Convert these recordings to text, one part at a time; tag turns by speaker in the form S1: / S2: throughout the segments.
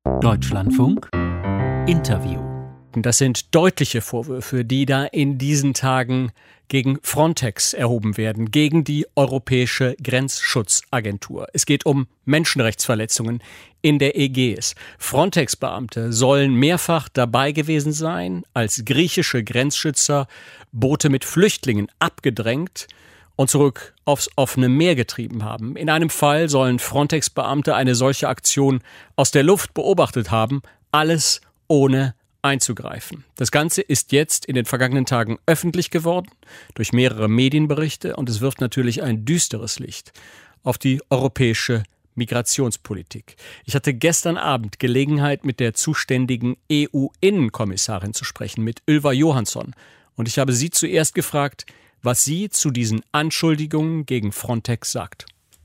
S1: Deutschlandfunk Interview.
S2: Das sind deutliche Vorwürfe, die da in diesen Tagen gegen Frontex erhoben werden, gegen die Europäische Grenzschutzagentur. Es geht um Menschenrechtsverletzungen in der Ägäis. Frontex-Beamte sollen mehrfach dabei gewesen sein, als griechische Grenzschützer Boote mit Flüchtlingen abgedrängt und zurück aufs offene Meer getrieben haben. In einem Fall sollen Frontex-Beamte eine solche Aktion aus der Luft beobachtet haben, alles ohne einzugreifen. Das Ganze ist jetzt in den vergangenen Tagen öffentlich geworden durch mehrere Medienberichte und es wirft natürlich ein düsteres Licht auf die europäische Migrationspolitik. Ich hatte gestern Abend Gelegenheit, mit der zuständigen EU-Innenkommissarin zu sprechen, mit Ylva Johansson. Und ich habe sie zuerst gefragt, was sie zu diesen Anschuldigungen gegen Frontex sagt.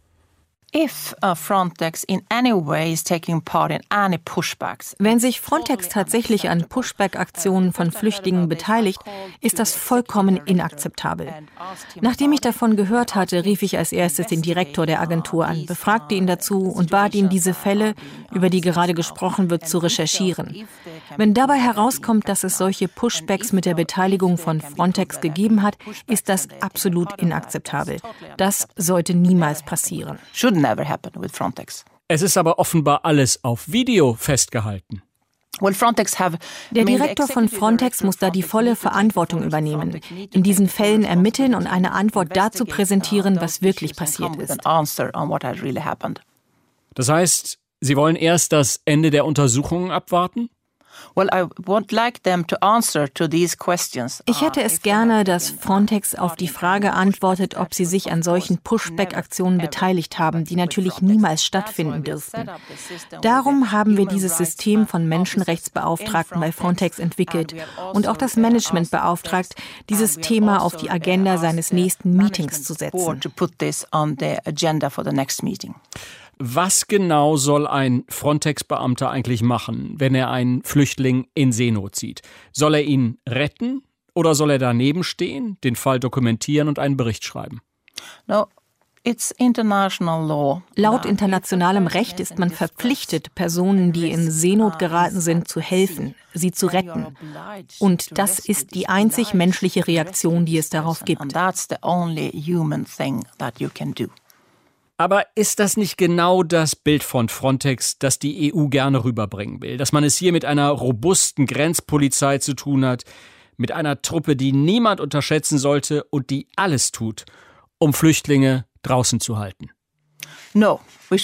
S3: Wenn sich Frontex tatsächlich an Pushback-Aktionen von Flüchtlingen beteiligt, ist das vollkommen inakzeptabel. Nachdem ich davon gehört hatte, rief ich als erstes den Direktor der Agentur an, befragte ihn dazu und bat ihn, diese Fälle, über die gerade gesprochen wird, zu recherchieren. Wenn dabei herauskommt, dass es solche Pushbacks mit der Beteiligung von Frontex gegeben hat, ist das absolut inakzeptabel. Das sollte niemals passieren.
S2: Es ist aber offenbar alles auf Video festgehalten.
S3: Der Direktor von Frontex muss da die volle Verantwortung übernehmen, in diesen Fällen ermitteln und eine Antwort dazu präsentieren, was wirklich passiert ist.
S2: Das heißt, Sie wollen erst das Ende der Untersuchungen abwarten?
S3: Ich hätte es gerne, dass Frontex auf die Frage antwortet, ob sie sich an solchen Pushback-Aktionen beteiligt haben, die natürlich niemals stattfinden dürften. Darum haben wir dieses System von Menschenrechtsbeauftragten bei Frontex entwickelt und auch das Management beauftragt, dieses Thema auf die Agenda seines nächsten Meetings zu setzen.
S2: Was genau soll ein Frontex-Beamter eigentlich machen, wenn er einen Flüchtling in Seenot sieht? Soll er ihn retten oder soll er daneben stehen, den Fall dokumentieren und einen Bericht schreiben?
S3: Laut internationalem Recht ist man verpflichtet, Personen, die in Seenot geraten sind, zu helfen, sie zu retten. Und das ist die einzig menschliche Reaktion, die es darauf gibt.
S2: Aber ist das nicht genau das Bild von Frontex, das die EU gerne rüberbringen will? Dass man es hier mit einer robusten Grenzpolizei zu tun hat, mit einer Truppe, die niemand unterschätzen sollte und die alles tut, um Flüchtlinge draußen zu halten?
S3: Nein,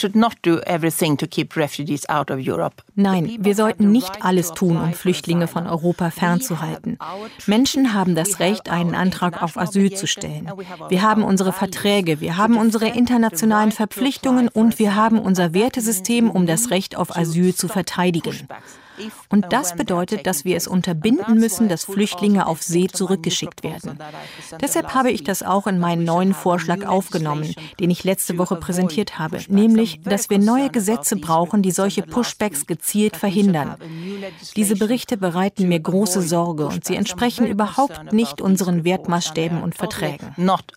S3: wir sollten nicht alles tun, um Flüchtlinge von Europa fernzuhalten. Menschen haben das Recht, einen Antrag auf Asyl zu stellen. Wir haben unsere Verträge, wir haben unsere internationalen Verpflichtungen und wir haben unser Wertesystem, um das Recht auf Asyl zu verteidigen. Und das bedeutet, dass wir es unterbinden müssen, dass Flüchtlinge auf See zurückgeschickt werden. Deshalb habe ich das auch in meinen neuen Vorschlag aufgenommen, den ich letzte Woche präsentiert habe, nämlich, dass wir neue Gesetze brauchen, die solche Pushbacks gezielt verhindern. Diese Berichte bereiten mir große Sorge und sie entsprechen überhaupt nicht unseren Wertmaßstäben und Verträgen.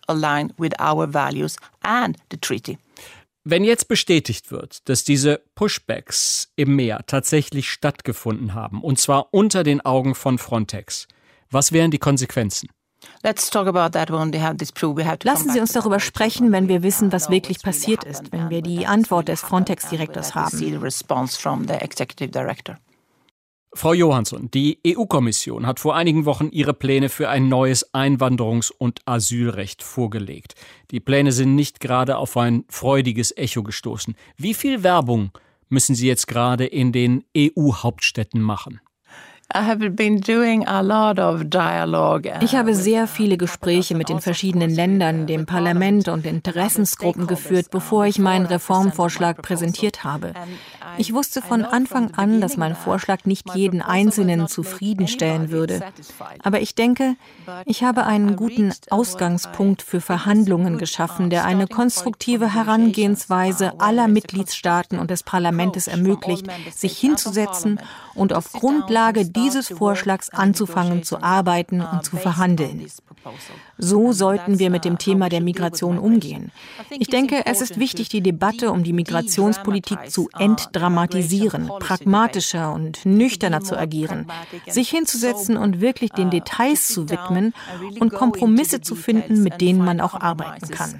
S2: Wenn jetzt bestätigt wird, dass diese Pushbacks im Meer tatsächlich stattgefunden haben, und zwar unter den Augen von Frontex, was wären die Konsequenzen?
S3: Lassen Sie uns darüber sprechen, wenn wir wissen, was wirklich passiert ist, wenn wir die Antwort des Frontex-Direktors haben.
S2: Frau Johansson, die EU-Kommission hat vor einigen Wochen ihre Pläne für ein neues Einwanderungs- und Asylrecht vorgelegt. Die Pläne sind nicht gerade auf ein freudiges Echo gestoßen. Wie viel Werbung müssen Sie jetzt gerade in den EU-Hauptstädten machen?
S3: Ich habe sehr viele Gespräche mit den verschiedenen Ländern, dem Parlament und Interessensgruppen geführt, bevor ich meinen Reformvorschlag präsentiert habe. Ich wusste von Anfang an, dass mein Vorschlag nicht jeden Einzelnen zufriedenstellen würde. Aber ich denke, ich habe einen guten Ausgangspunkt für Verhandlungen geschaffen, der eine konstruktive Herangehensweise aller Mitgliedstaaten und des Parlaments ermöglicht, sich hinzusetzen und auf Grundlage dieses Vorschlags anzufangen zu arbeiten und zu verhandeln. So sollten wir mit dem Thema der Migration umgehen. Ich denke, es ist wichtig, die Debatte um die Migrationspolitik zu entdramatisieren, pragmatischer und nüchterner zu agieren, sich hinzusetzen und wirklich den Details zu widmen und Kompromisse zu finden, mit denen man auch arbeiten kann.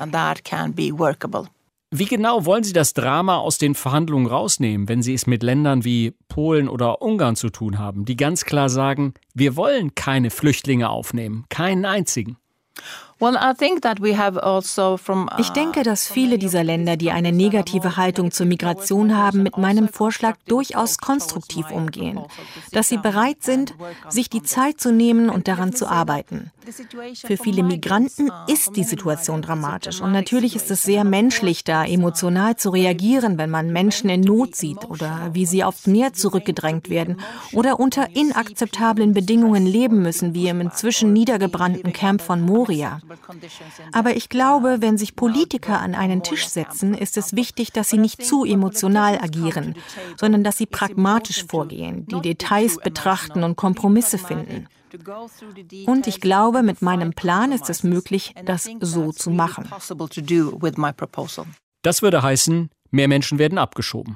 S2: Wie genau wollen Sie das Drama aus den Verhandlungen rausnehmen, wenn Sie es mit Ländern wie Polen oder Ungarn zu tun haben, die ganz klar sagen, wir wollen keine Flüchtlinge aufnehmen, keinen einzigen?
S3: Ich denke, dass viele dieser Länder, die eine negative Haltung zur Migration haben, mit meinem Vorschlag durchaus konstruktiv umgehen. Dass sie bereit sind, sich die Zeit zu nehmen und daran zu arbeiten. Für viele Migranten ist die Situation dramatisch. Und natürlich ist es sehr menschlich, da emotional zu reagieren, wenn man Menschen in Not sieht oder wie sie aufs Meer zurückgedrängt werden oder unter inakzeptablen Bedingungen leben müssen, wie im inzwischen niedergebrannten Camp von Moria. Aber ich glaube, wenn sich Politiker an einen Tisch setzen, ist es wichtig, dass sie nicht zu emotional agieren, sondern dass sie pragmatisch vorgehen, die Details betrachten und Kompromisse finden. Und ich glaube, mit meinem Plan ist es möglich, das so zu machen.
S2: Das würde heißen, mehr Menschen werden abgeschoben.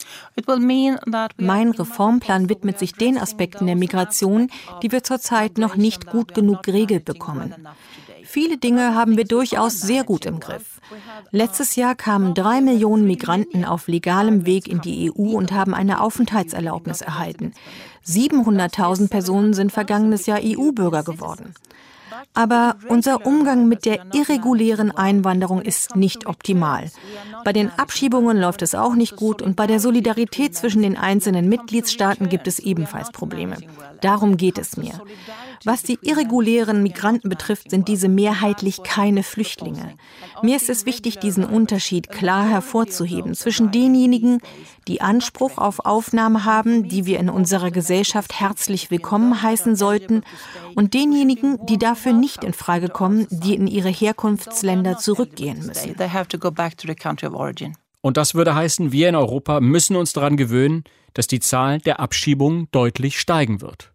S3: Mein Reformplan widmet sich den Aspekten der Migration, die wir zurzeit noch nicht gut genug geregelt bekommen. Viele Dinge haben wir durchaus sehr gut im Griff. Letztes Jahr kamen 3 Millionen Migranten auf legalem Weg in die EU und haben eine Aufenthaltserlaubnis erhalten. 700.000 Personen sind vergangenes Jahr EU-Bürger geworden. Aber unser Umgang mit der irregulären Einwanderung ist nicht optimal. Bei den Abschiebungen läuft es auch nicht gut und bei der Solidarität zwischen den einzelnen Mitgliedstaaten gibt es ebenfalls Probleme. Darum geht es mir. Was die irregulären Migranten betrifft, sind diese mehrheitlich keine Flüchtlinge. Mir ist es wichtig, diesen Unterschied klar hervorzuheben zwischen denjenigen, die Anspruch auf Aufnahme haben, die wir in unserer Gesellschaft herzlich willkommen heißen sollten, und denjenigen, die dafür nicht in Frage kommen, die in ihre Herkunftsländer zurückgehen müssen.
S2: Und das würde heißen, wir in Europa müssen uns daran gewöhnen, dass die Zahl der Abschiebungen deutlich steigen wird.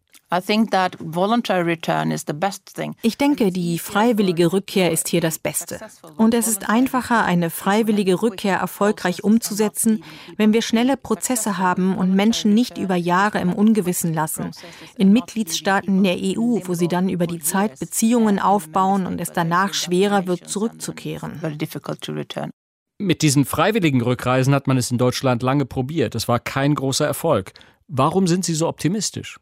S3: Ich denke, die freiwillige Rückkehr ist hier das Beste. Und es ist einfacher, eine freiwillige Rückkehr erfolgreich umzusetzen, wenn wir schnelle Prozesse haben und Menschen nicht über Jahre im Ungewissen lassen. In Mitgliedstaaten der EU, wo sie dann über die Zeit Beziehungen aufbauen und es danach schwerer wird, zurückzukehren.
S2: Mit diesen freiwilligen Rückreisen hat man es in Deutschland lange probiert. Es war kein großer Erfolg. Warum sind Sie so optimistisch?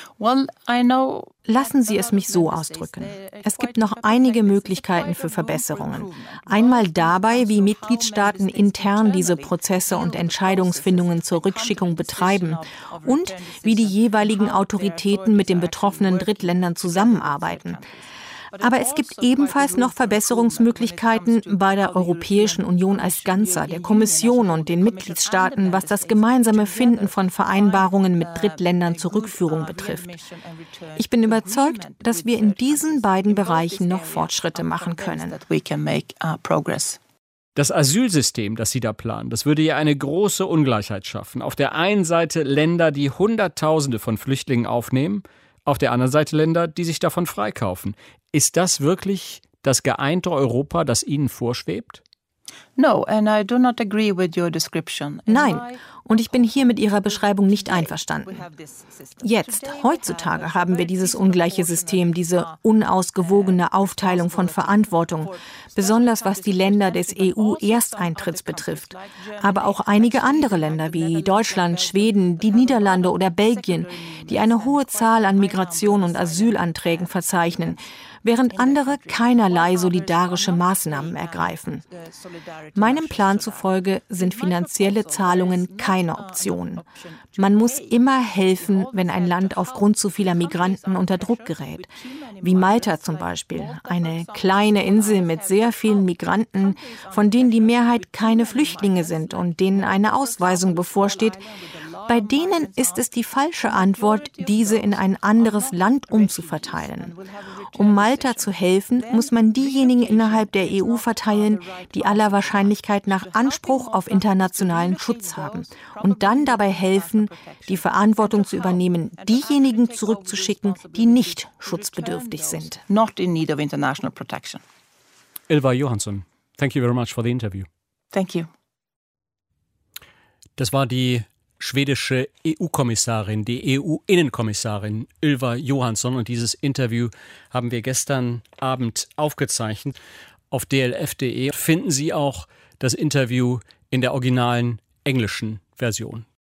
S3: Lassen Sie es mich so ausdrücken. Es gibt noch einige Möglichkeiten für Verbesserungen. Einmal dabei, wie Mitgliedstaaten intern diese Prozesse und Entscheidungsfindungen zur Rückschickung betreiben und wie die jeweiligen Autoritäten mit den betroffenen Drittländern zusammenarbeiten. Aber es gibt ebenfalls noch Verbesserungsmöglichkeiten bei der Europäischen Union als Ganzer, der Kommission und den Mitgliedstaaten, was das gemeinsame Finden von Vereinbarungen mit Drittländern zur Rückführung betrifft. Ich bin überzeugt, dass wir in diesen beiden Bereichen noch Fortschritte machen können.
S2: Das Asylsystem, das Sie da planen, das würde ja eine große Ungleichheit schaffen. Auf der einen Seite Länder, die Hunderttausende von Flüchtlingen aufnehmen, auf der anderen Seite Länder, die sich davon freikaufen. Ist das wirklich das geeinte Europa, das Ihnen vorschwebt?
S3: Nein, und ich bin hier mit Ihrer Beschreibung nicht einverstanden. Heutzutage haben wir dieses ungleiche System, diese unausgewogene Aufteilung von Verantwortung, besonders was die Länder des EU-Ersteintritts betrifft. Aber auch einige andere Länder wie Deutschland, Schweden, die Niederlande oder Belgien, die eine hohe Zahl an Migration- und Asylanträgen verzeichnen, während andere keinerlei solidarische Maßnahmen ergreifen. Meinem Plan zufolge sind finanzielle Zahlungen keine Option. Man muss immer helfen, wenn ein Land aufgrund zu vieler Migranten unter Druck gerät. Wie Malta zum Beispiel, eine kleine Insel mit sehr vielen Migranten, von denen die Mehrheit keine Flüchtlinge sind und denen eine Ausweisung bevorsteht. Bei denen ist es die falsche Antwort, diese in ein anderes Land umzuverteilen. Um Malta zu helfen, muss man diejenigen innerhalb der EU verteilen, die aller Wahrscheinlichkeit nach Anspruch auf internationalen Schutz haben. Und dann dabei helfen, die Verantwortung zu übernehmen, diejenigen zurückzuschicken, die nicht schutzbedürftig sind.
S1: Not in need of international protection.
S2: Ylva Johansson, thank you very much for the interview.
S1: Thank you.
S2: Das war die schwedische EU-Kommissarin, die EU-Innenkommissarin Ylva Johansson. Und dieses Interview haben wir gestern Abend aufgezeichnet. Auf dlf.de finden Sie auch das Interview in der originalen englischen Version.